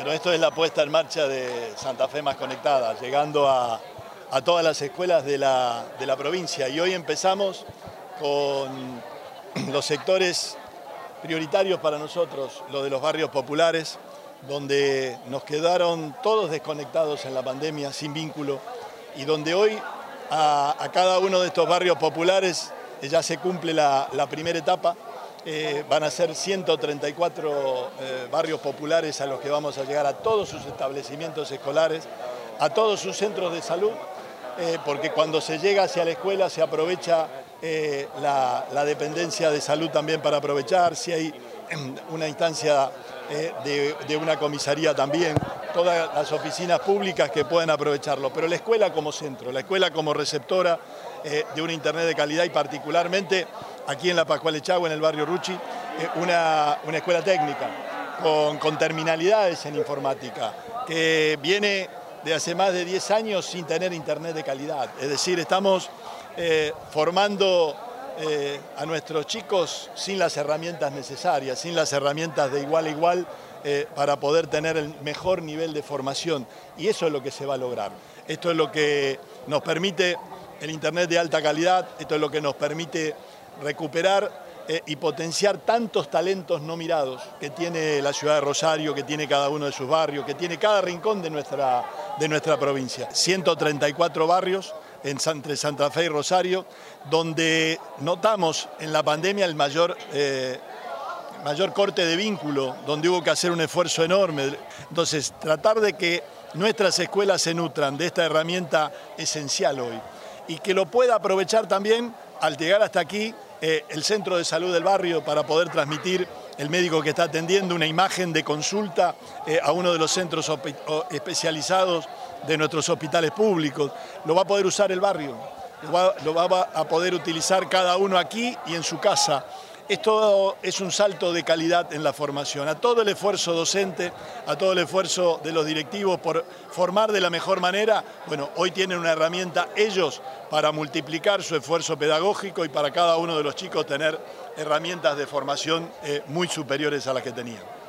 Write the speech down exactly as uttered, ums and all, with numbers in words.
Bueno, esto es la puesta en marcha de Santa Fe Más Conectada, llegando a, a todas las escuelas de la, de la provincia. Y hoy empezamos con los sectores prioritarios para nosotros, lo de los barrios populares, donde nos quedaron todos desconectados en la pandemia, sin vínculo, y donde hoy a, a cada uno de estos barrios populares ya se cumple la, la primera etapa. Eh, van a ser ciento treinta y cuatro eh, barrios populares a los que vamos a llegar, a todos sus establecimientos escolares, a todos sus centros de salud, eh, porque cuando se llega hacia la escuela se aprovecha eh, la, la dependencia de salud también para aprovechar, si hay una instancia eh, de, de una comisaría también, todas las oficinas públicas que puedan aprovecharlo, pero la escuela como centro, la escuela como receptora eh, de un internet de calidad y particularmente aquí en la Pascual Echagüe, en el barrio Ruchi, eh, una, una escuela técnica con, con terminalidades en informática que viene de hace más de diez años sin tener internet de calidad, es decir, estamos eh, formando eh, a nuestros chicos sin las herramientas necesarias, sin las herramientas de igual a igual, Eh, para poder tener el mejor nivel de formación, y eso es lo que se va a lograr. Esto es lo que nos permite el internet de alta calidad, esto es lo que nos permite recuperar eh, y potenciar tantos talentos no mirados que tiene la ciudad de Rosario, que tiene cada uno de sus barrios, que tiene cada rincón de nuestra, de nuestra provincia. ciento treinta y cuatro barrios en, entre Santa Fe y Rosario, donde notamos en la pandemia el mayor eh, mayor corte de vínculo, donde hubo que hacer un esfuerzo enorme. Entonces, tratar de que nuestras escuelas se nutran de esta herramienta esencial hoy y que lo pueda aprovechar también al llegar hasta aquí eh, el centro de salud del barrio para poder transmitir el médico que está atendiendo una imagen de consulta eh, a uno de los centros especializados de nuestros hospitales públicos. Lo va a poder usar el barrio, lo va, lo va a poder utilizar cada uno aquí y en su casa. Esto es un salto de calidad en la formación, a todo el esfuerzo docente, a todo el esfuerzo de los directivos por formar de la mejor manera. Bueno, hoy tienen una herramienta ellos para multiplicar su esfuerzo pedagógico y para cada uno de los chicos tener herramientas de formación eh, muy superiores a las que tenían.